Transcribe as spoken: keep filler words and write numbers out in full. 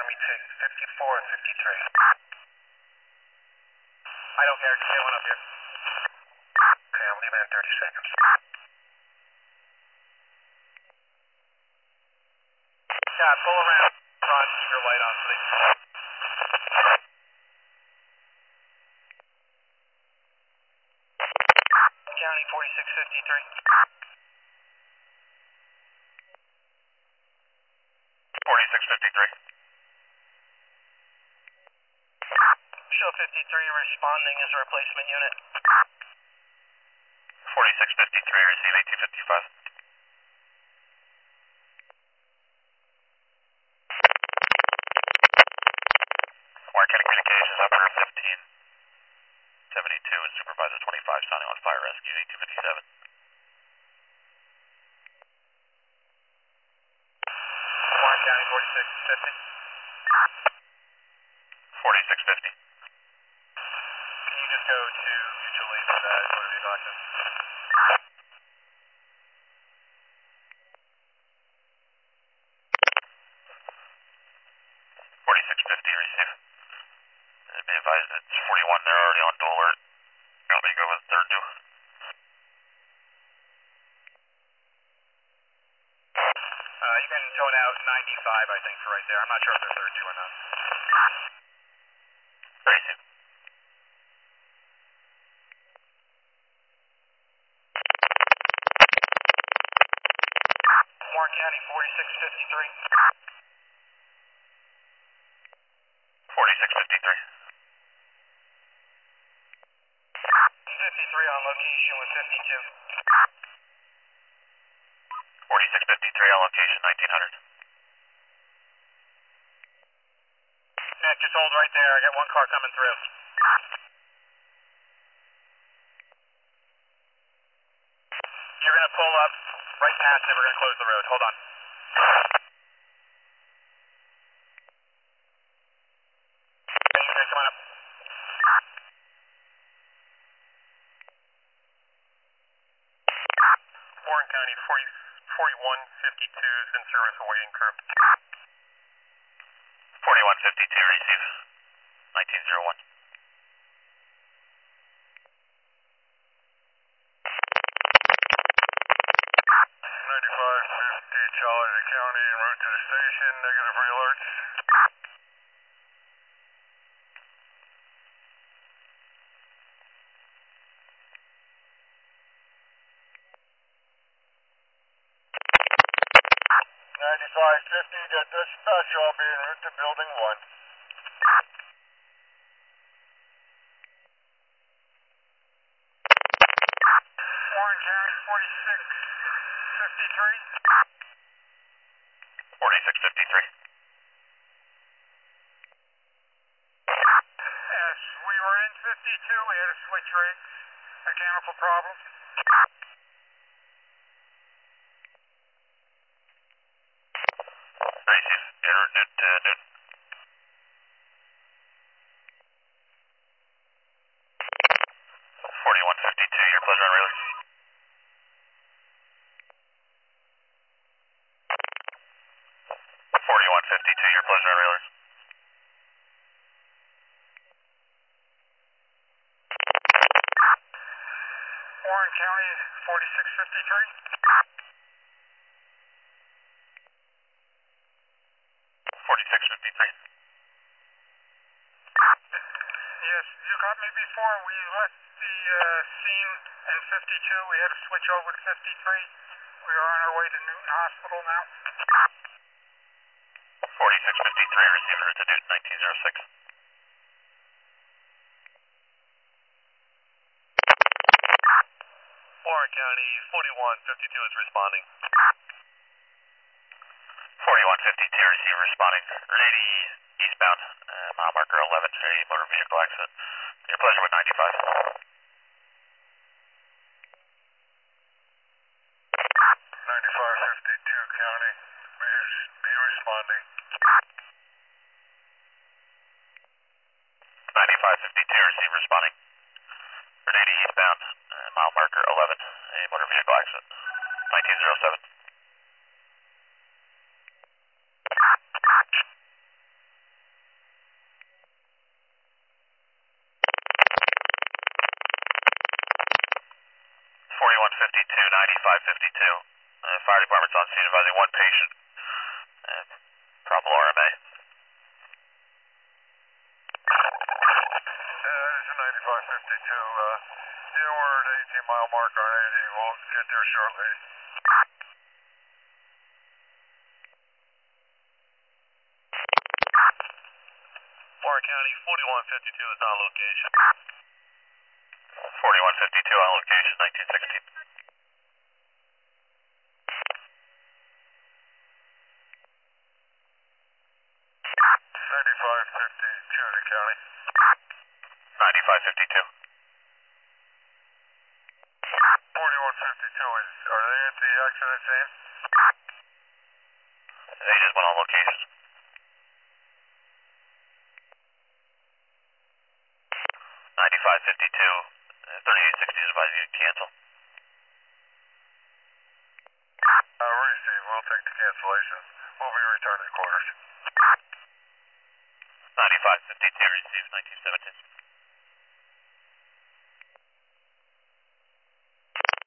me take fifty-four and fifty-three. I don't care, just get one up here. Okay, I'm leaving in thirty seconds. Yeah, pull around front, keep your light on, please. County forty-six fifty-three. forty-six fifty-three. Show fifty-three responding as a replacement unit. forty-six fifty-three, receive eighteen fifty-five. Warren County Communications, Operator fifteen seventy-two and Supervisor twenty-five, sounding on fire rescue, eighteen fifty-seven. Warren County forty-six fifty. forty-six fifty. Can you just go to mutual aid for that motor vehicle accident? forty-six fifty, receive. And be advised it's forty-one, they're already on dual alert. I'll be go with third due. Uh, you can tone out ninety-five, I think, for right there. I'm not sure if they're third due or not. Receive. Warren County forty-six fifty-three. forty-six fifty-three. fifty-three on location with fifty-two. forty-six fifty-three on location, nineteen hundred. Nick, just hold right there. I got one car coming through. You're going to pull up right past it. We're going to close the road. Hold on. Hey, you guys, come on up. Warren County forty, forty-one fifty-two is in service awaiting curb. forty-one fifty-two, receive. nineteen oh one. ninety-five fifty, Charlie to County, en route to the station, negative re-alerts. ninety-five fifty, get dispatch, I'll be en route to building one. Warren County forty-six fifty-three. forty-six fifty-three. Yes, we were in fifty-two, we had to switch rigs, mechanical problems. Receive. Air Newt to Newt. forty-one fifty-two, your pleasure on Rayleigh. forty-one fifty-two, your pleasure on Rayleigh. Warren County forty-six fifty-three. forty-six fifty-three. Yes, you got me before. We left the uh, scene in fifty-two. We had to switch over to fifty-three. We are on our way to Newton Hospital now. forty-six fifty-three, receiver to Newton, nineteen oh six. Warren County forty-one fifty-two is responding. forty-one fifty-two, receiver responding. eighty eastbound, uh, mile marker eleven, a motor vehicle accident. Your pleasure with ninety-five. ninety-five fifty-two County, be, be responding. ninety-five fifty-two, receive responding. eighty eastbound, uh, mile marker eleven, a motor vehicle accident. nineteen oh seven. forty-one fifty-two, ninety-five fifty-two. Uh, fire department's on scene advising one patient. Uh, probable R M A. Yeah, this is ninety-five fifty-two. Uh, yeah, we're at eighteen mile mark on eighty. We'll get there shortly. Florida County, forty-one fifty-two is on location. forty-one fifty-two on location, nineteen seventeen. ninety-five fifty-two to county. ninety-five fifty-two. forty-one fifty-two, is, are they at the accident scene? They just went on location. ninety-five fifty-two, uh, thirty-eight sixty is advising you to cancel. Uh, receive, we'll take the cancellation. We'll be returning to quarters. ninety-five fifty-two, receive nineteen seventeen.